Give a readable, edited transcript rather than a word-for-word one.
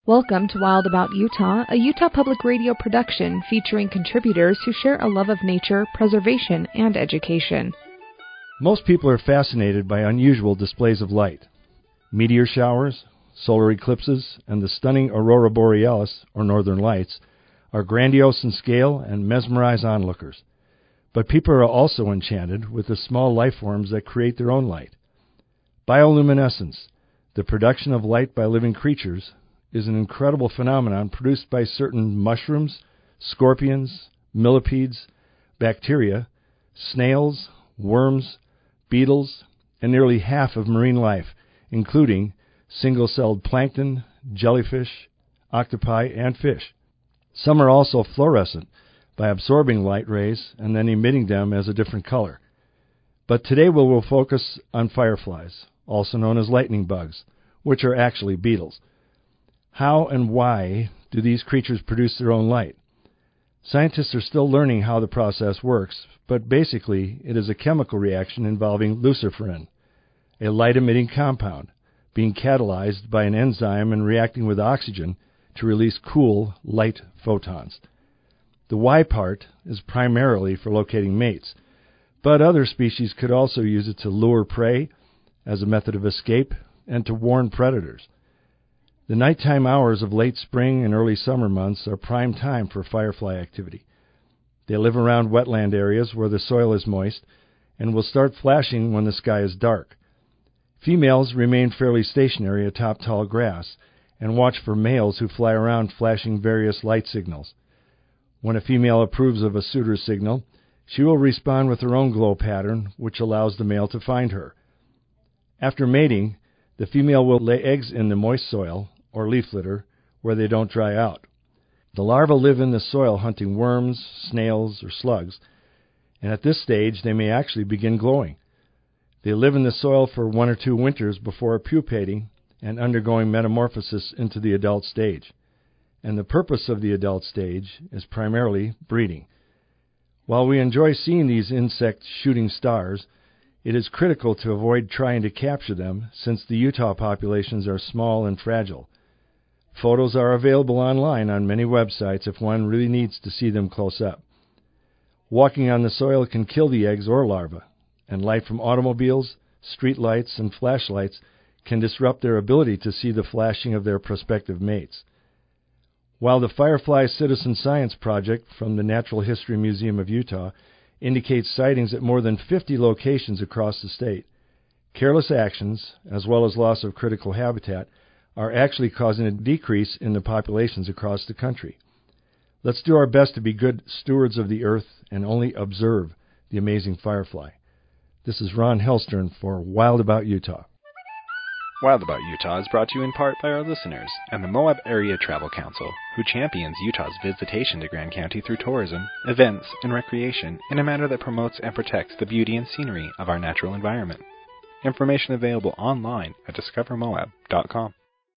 Welcome to Wild About Utah, a Utah Public Radio production featuring contributors who share a love of nature, preservation, and education. Most people are fascinated by unusual displays of light. Meteor showers, solar eclipses, and the stunning aurora borealis, or northern lights, are grandiose in scale and mesmerize onlookers. But people are also enchanted with the small life forms that create their own light. Bioluminescence, the production of light by living creatures, is an incredible phenomenon produced by certain mushrooms, scorpions, millipedes, bacteria, snails, worms, beetles, and nearly half of marine life, including single-celled plankton, jellyfish, octopi, and fish. Some are also fluorescent by absorbing light rays and then emitting them as a different color. But today we will focus on fireflies, also known as lightning bugs, which are actually beetles. How and why do these creatures produce their own light? Scientists are still learning how the process works, but basically it is a chemical reaction involving luciferin, a light-emitting compound, being catalyzed by an enzyme and reacting with oxygen to release cool, light photons. The Y part is primarily for locating mates, but other species could also use it to lure prey, as a method of escape, and to warn predators. The nighttime hours of late spring and early summer months are prime time for firefly activity. They live around wetland areas where the soil is moist and will start flashing when the sky is dark. Females remain fairly stationary atop tall grass and watch for males who fly around flashing various light signals. When a female approves of a suitor's signal, she will respond with her own glow pattern, which allows the male to find her. After mating, the female will lay eggs in the moist soil or leaf litter where they don't dry out. The larvae live in the soil hunting worms, snails, or slugs, and at this stage they may actually begin glowing. They live in the soil for 1 or 2 winters before pupating and undergoing metamorphosis into the adult stage. And the purpose of the adult stage is primarily breeding. While we enjoy seeing these insect shooting stars, it is critical to avoid trying to capture them since the Utah populations are small and fragile. Photos are available online on many websites if one really needs to see them close up. Walking on the soil can kill the eggs or larvae, and light from automobiles, street lights, and flashlights can disrupt their ability to see the flashing of their prospective mates. While the Firefly Citizen Science Project from the Natural History Museum of Utah indicates sightings at more than 50 locations across the state, careless actions, as well as loss of critical habitat, are actually causing a decrease in the populations across the country. Let's do our best to be good stewards of the earth and only observe the amazing firefly. This is Ron Hellstern for Wild About Utah. Wild About Utah is brought to you in part by our listeners and the Moab Area Travel Council, who champions Utah's visitation to Grand County through tourism, events, and recreation in a manner that promotes and protects the beauty and scenery of our natural environment. Information available online at discovermoab.com.